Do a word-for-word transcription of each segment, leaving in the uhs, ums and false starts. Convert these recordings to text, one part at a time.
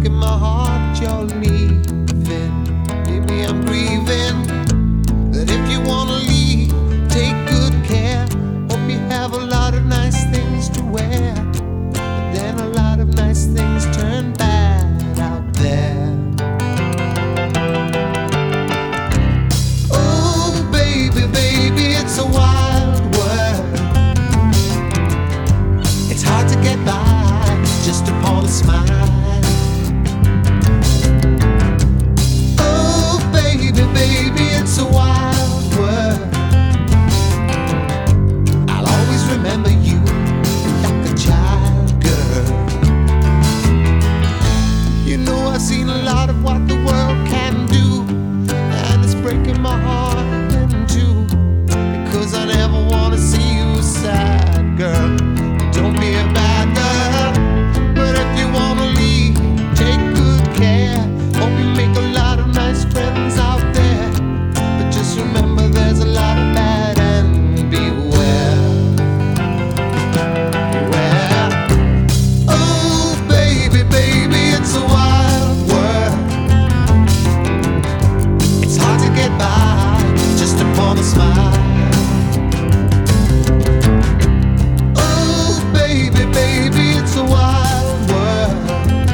breaking my heart you're leaving. Baby, I'm grieving. But if you wanna leave, take good care. Hope you have a lot of nice things to wear. But then a lot of nice things turn bad out there. Oh, baby, baby, it's a wild world. It's hard to get by just upon a smile. Oh, baby, baby, it's a wild world. I'll always remember you like a child, girl. You know I've seen a lot of what the world can do, and it's breaking my heart in two, because I never wanna see you sad, girl. Don't be a bad girl. But if you wanna leave, take good care. Hope you make a lot of nice friends out there. But just remember there's a lot of bad, and beware. Beware. Oh, baby, baby, it's a wild world. It's hard to get by just upon a smile. Oh, baby, baby, it's a wild world.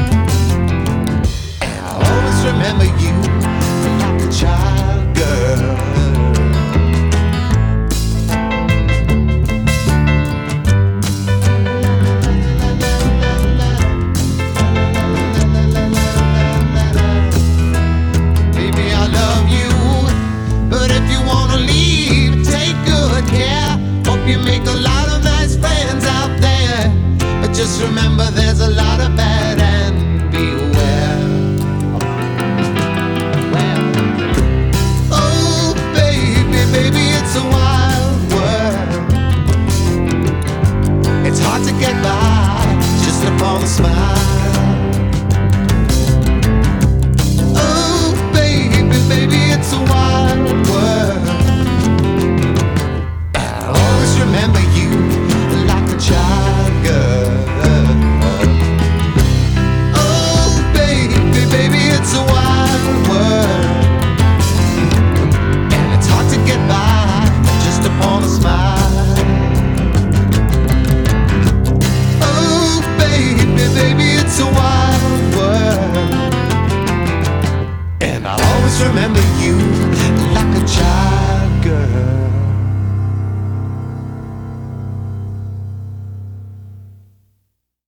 And I'll always remember you like a child, girl. Baby, I love you, but if you wanna leave, take good care. Hope you make a lot of nice friends out there. But just remember there's a lot of bad, and beware. Well, oh, baby, baby, it's a wild world. It's hard to get by just upon a smile. Oh, baby, baby, it's a wild world. I'll always remember you like a child, girl. Oh, baby, baby, it's a wild world. And it's hard to get by just upon a smile. Oh, baby, baby, it's a wild world. And I'll always remember you like a child.